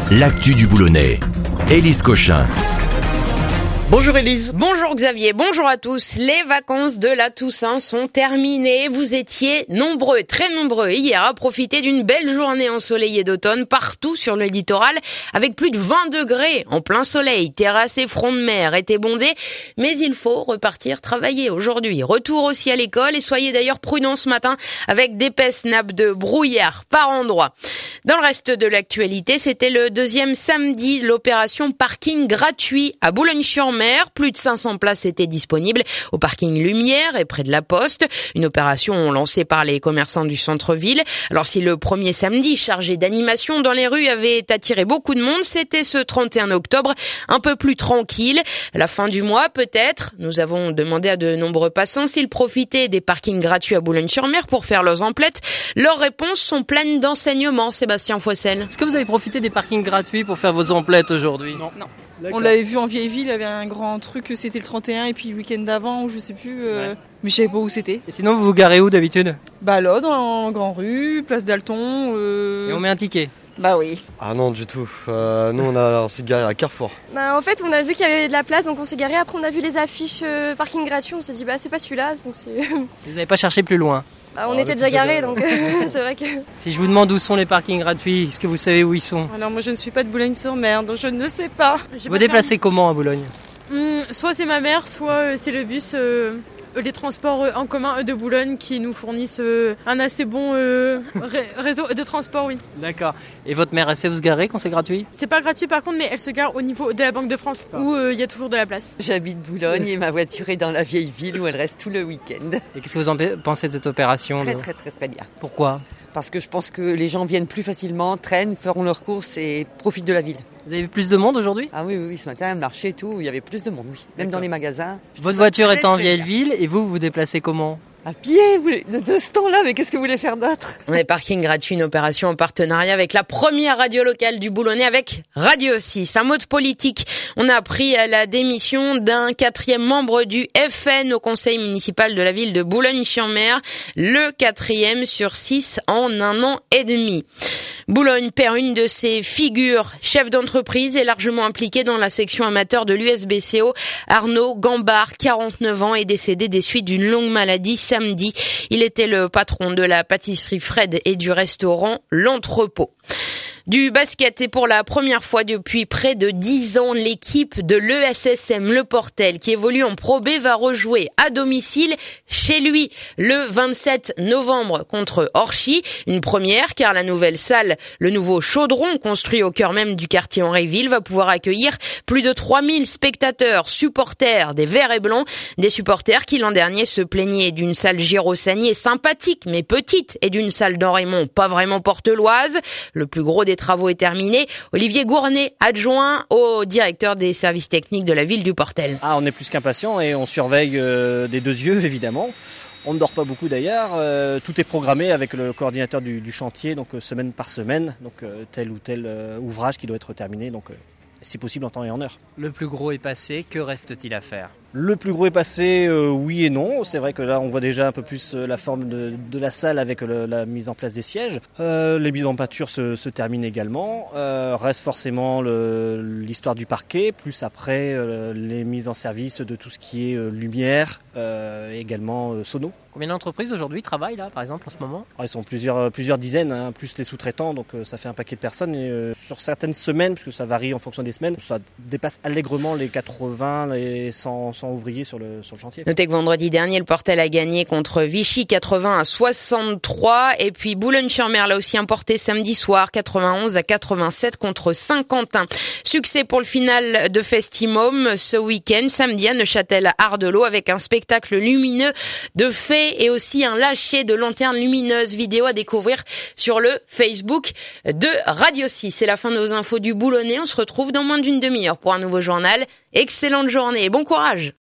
l'actu du Boulonnais. Élise Cochin. Bonjour Élise. Bonjour Xavier, bonjour à tous. Les vacances de la Toussaint sont terminées. Vous étiez nombreux, très nombreux hier à profiter d'une belle journée ensoleillée d'automne partout sur le littoral avec plus de 20 degrés en plein soleil. Terrasses et front de mer étaient bondés, mais il faut repartir travailler aujourd'hui. Retour aussi à l'école et soyez d'ailleurs prudents ce matin avec d'épaisses nappes de brouillard par endroits. Dans le reste de l'actualité, c'était le deuxième samedi de l'opération parking gratuit à Boulogne-sur-Mer. Plus de 500 places étaient disponibles au parking Lumière et près de la Poste. Une opération lancée par les commerçants du centre-ville. Alors si le premier samedi chargé d'animation dans les rues avait attiré beaucoup de monde, c'était ce 31 octobre un peu plus tranquille. À la fin du mois, peut-être, nous avons demandé à de nombreux passants s'ils profitaient des parkings gratuits à Boulogne-sur-Mer pour faire leurs emplettes. Leurs réponses sont pleines d'enseignements, Sébastien Foissel. Est-ce que vous avez profité des parkings gratuits pour faire vos emplettes aujourd'hui ? Non. On l'avait vu en vieille ville, il y avait un grand truc, c'était le 31 et puis le week-end d'avant ou je sais plus, mais je savais pas où c'était. Et sinon vous vous garez où d'habitude ? Bah là, dans Grand Rue, Place d'Alton. Et on met un ticket ? Bah oui. Ah non du tout, nous on s'est garé à Carrefour. Bah en fait on a vu qu'il y avait de la place donc on s'est garé, après on a vu les affiches parking gratuit, on s'est dit bah c'est pas celui-là donc c'est... Vous n'avez pas cherché plus loin ? Bah, on était déjà garés donc c'est vrai que... Si je vous demande où sont les parkings gratuits, est-ce que vous savez où ils sont ? Alors moi je ne suis pas de Boulogne-sur-Mer donc je ne sais pas. Vous vous déplacez comment à Boulogne ? Soit c'est ma mère, soit c'est le bus, les transports en commun de Boulogne qui nous fournissent un assez bon réseau de transport, oui. D'accord. Et votre mère, elle sait où se garer quand c'est gratuit ? C'est pas gratuit par contre, mais elle se gare au niveau de la Banque de France où il y a toujours de la place. J'habite Boulogne et ma voiture est dans la vieille ville où elle reste tout le week-end. Et qu'est-ce que vous en pensez de cette opération ? Très bien. Pourquoi ? Parce que je pense que les gens viennent plus facilement, traînent, feront leurs courses et profitent de la ville. Vous avez vu plus de monde aujourd'hui ? Ah oui, ce matin, le marché et tout, il y avait plus de monde, oui. Même dans les magasins. Votre voiture est en vieille ville et vous vous déplacez comment ? À pied, de ce temps-là, mais qu'est-ce que vous voulez faire d'autre ? Les parkings gratuits, une opération en partenariat avec la première radio locale du Boulonnais, avec Radio 6. Un mot de politique. On a appris la démission d'un 4e membre du FN au conseil municipal de la ville de Boulogne-sur-Mer. Le 4e sur 6 en 1 an et demi. Boulogne perd une de ses figures. Chef d'entreprise et largement impliqué dans la section amateur de l'USBCO. Arnaud Gambard, 49 ans, est décédé des suites d'une longue maladie samedi. Il était le patron de la pâtisserie Fred et du restaurant L'Entrepôt. Du basket, et pour la première fois depuis près de 10 ans, l'équipe de l'ESSM Le Portel, qui évolue en Pro B, va rejouer à domicile chez lui le 27 novembre contre Orchy. Une première, car la nouvelle salle, le nouveau chaudron construit au cœur même du quartier Henryville, va pouvoir accueillir plus de 3000 spectateurs, supporters des Verts et Blancs, des supporters qui l'an dernier se plaignaient d'une salle Girot-Sagnier sympathique mais petite et d'une salle d'Enraymond pas vraiment porteloise. Le plus gros des travaux est terminé. Olivier Gournay, adjoint au directeur des services techniques de la ville du Portel. On est plus qu'impatients et on surveille des 2 yeux évidemment. On ne dort pas beaucoup d'ailleurs. Tout est programmé avec le coordinateur du chantier, donc semaine par semaine, donc tel ou tel ouvrage qui doit être terminé, donc si possible en temps et en heure. Le plus gros est passé, que reste-t-il à faire ? Le plus gros est passé, oui et non. C'est vrai que là, on voit déjà un peu plus la forme de la salle avec la mise en place des sièges. Les mises en peinture se terminent également. Reste forcément l'histoire du parquet, plus après les mises en service de tout ce qui est lumière, et également sono. Combien d'entreprises aujourd'hui travaillent là, par exemple, en ce moment ? Ils sont plusieurs dizaines, plus les sous-traitants, donc ça fait un paquet de personnes. Et sur certaines semaines, puisque ça varie en fonction des semaines, ça dépasse allègrement les 80, les 100 ouvriers sur le chantier. Notez que vendredi dernier, le Portel a gagné contre Vichy 80-63, et puis Boulogne-sur-Mer l'a aussi emporté samedi soir 91-87 contre Saint-Quentin. Succès pour le final de Festimum ce week-end, samedi à Neuchâtel-Ardelot, avec un spectacle lumineux de fées et aussi un lâcher de lanternes lumineuses, vidéo à découvrir sur le Facebook de Radio 6. C'est la fin de nos infos du Boulonnais. On se retrouve dans moins d'une demi-heure pour un nouveau journal. Excellente journée et bon courage!